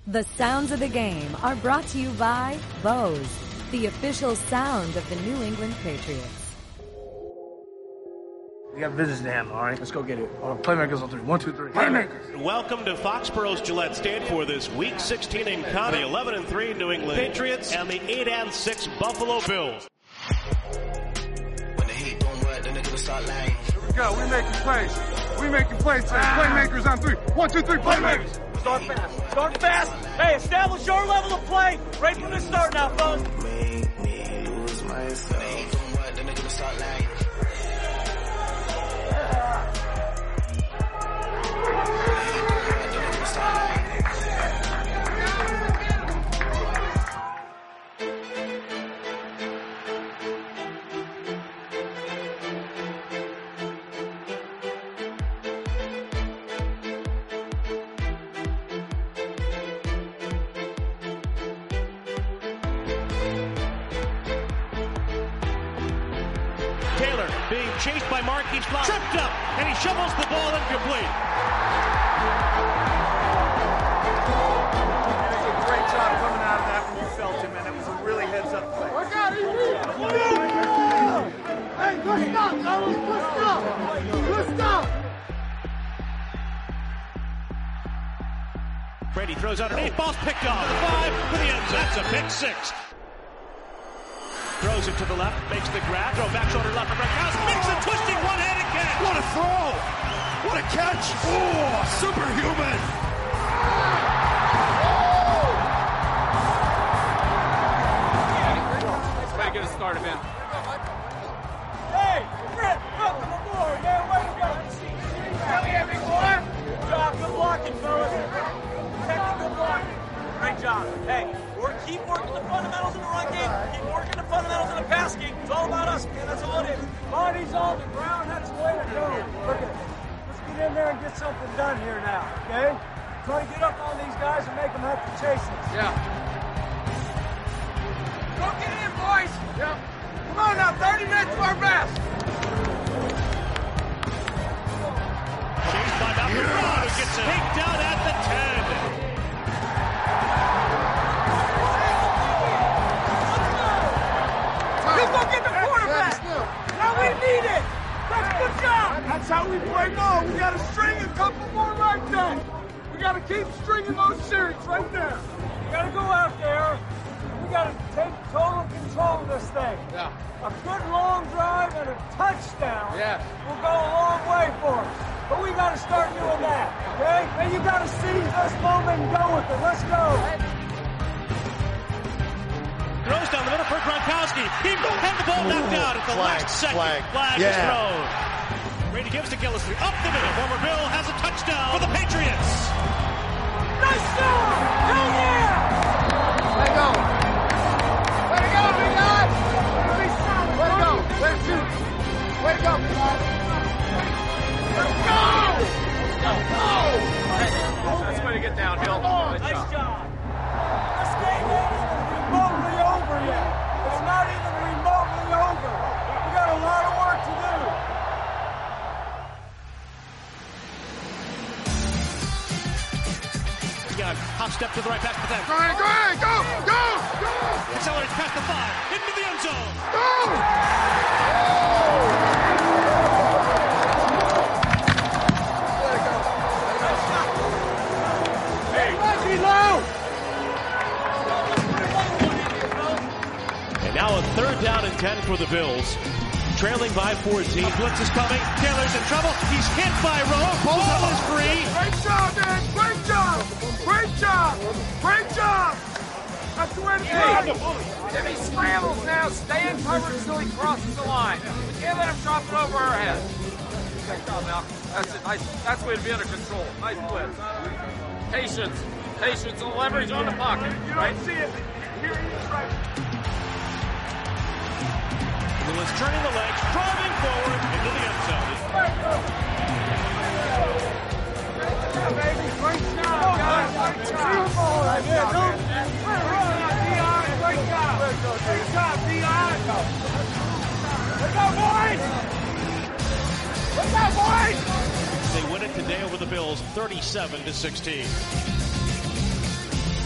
The sounds of the game are brought to you by Bose, the official sound of the New England Patriots. We got business to handle, all right? Let's go get it. Playmakers on three. 1, 2, 3. Playmakers. Welcome to Foxborough's Gillette Stadium for this Week 16 encounter. The 11-3 New England Patriots and the 8-6 Buffalo Bills. When the heat don't work, then they're gonna start lying. Here we go. We making plays. We making plays. Playmakers on three. 1, 2, 3. Playmakers. Start fast. Start fast. Hey, establish your level of play right from the start now, folks. Make me lose myself. When the heat don't work, then they're gonna start lying. Taylor being chased by Marquise Brown, tripped up, and he shovels the ball incomplete. That was a great job coming out of that when you felt him, man. That was a really heads-up play. Look out, hey, good stuff, fellas. Good stuff. Good stuff. Brady throws underneath, ball's picked off. 5 for the end zone. That's a pick 6. Throws it to the left, makes the grab, throw back shoulder left for Gronkowski, makes a twisting one-handed catch. What a throw. What a catch. Oh, superhuman. Way to get us started, man. Hey, Brett, welcome aboard, man. Way to go. Hell yeah, big boy. Good job. Good blocking, fellas. Technical blocking. Great job. Hey, keep working the fundamentals in the run game. Keep working the fundamentals in the pass game. It's all about us, man. That's all it is. Bodies on the ground. That's the way to go. Look at it. Let's get in there and get something done here now, okay? Try to get up on these guys and make them have to chase us. Yeah. Go get in, boys. Yeah. Come on now, 30 minutes to our best. Chased by Malcolm Brown, who gets it picked out at the 10. Go get the quarterback. Now we need it. That's a good job. That's how we play ball. We got to string a couple more like that. We got to keep stringing those series right there. We got to go out there. We got to take total control of this thing. Yeah. A good long drive and a touchdown Yeah. will go a long way for us. But we got to start doing that, okay? And you got to seize this moment and go with it. Let's go. Throws down the middle for Gronkowski. He had the ball knocked out at the last second. Flag is thrown. Brady gives to Gillislee. Up the middle. Former Bill has a touchdown for the Patriots. Nice job! Hell yeah! Let go. Way to go, big guy. Way to go. Way to shoot. Way to go, big guy. Let's go. Let's go. That's the way to get downhill. Nice job. This game ain't even remotely over yet. It's not even remotely over. We got a lot of work to do. Young, hop step to the right, pass to them. Go ahead, go. Accelerates past the 5, into the end zone. And now a 3rd down and 10 for the Bills. Trailing by 14. Blitz is coming. Taylor's in trouble. He's hit by Rowe. Ball is free. Great job, man. Great job. Great job. Great job. That's the way to go. If he scrambles now, stay in cover until he crosses the line. We can't let him drop it over our head. Good job, Malcolm. That's it. Nice. That's the way to be under control. Nice blitz. Patience. Patience and leverage on the pocket. You don't see it. Here he is right. Lewis turning the legs, driving forward into the end zone. Baby, great job, guys. Great job. Great job. Great job, Dion. Let's go, boys. Let's go, boys. They win it today over the Bills, 37-16.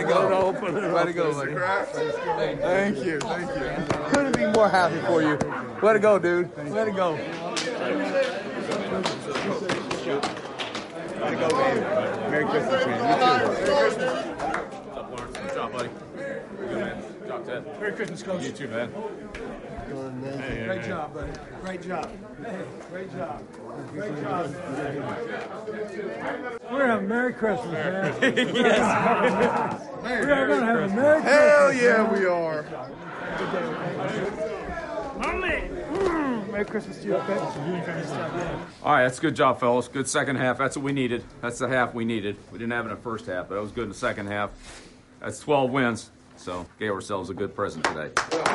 go. Way to go, man. Thank you. Couldn't be more happy for you. Way to go, dude. Way to go. Way to go, baby. Merry Christmas, man. You too. Merry Christmas. What's up, Lawrence? Good job, buddy. Good, man. Good job, Ted. Merry Christmas, Coach. You too, man. Great job, buddy. Great job. Hey, great job. Great job, man. We're having a Merry Christmas, man. Yes. We're going to have a Merry Christmas. Hell yeah, we are. Merry Christmas to you, okay? All right, that's a good job, fellas. Good second half. That's what we needed. That's the half we needed. We didn't have it in the first half, but it was good in the second half. That's 12 wins, so gave ourselves a good present today.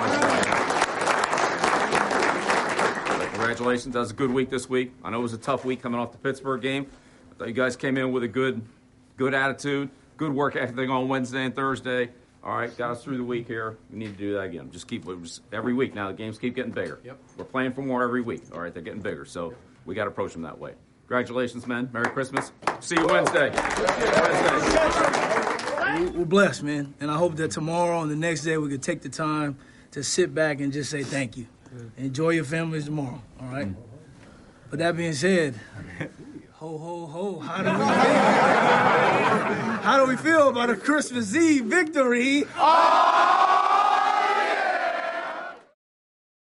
Congratulations. That was a good week this week. I know it was a tough week coming off the Pittsburgh game. I thought you guys came in with a good attitude, good work ethic on Wednesday and Thursday. All right, got us through the week here. We need to do that again. Just keep every week. Now the games keep getting bigger. Yep. We're playing for more every week. All right, they're getting bigger, so we got to approach them that way. Congratulations, men. Merry Christmas. See you Wednesday. We're blessed, man, and I hope that tomorrow and the next day we can take the time to sit back and just say thank you. Enjoy your families tomorrow, all right? But that being said, ho, ho, ho, how do we feel about a Christmas Eve victory? Oh!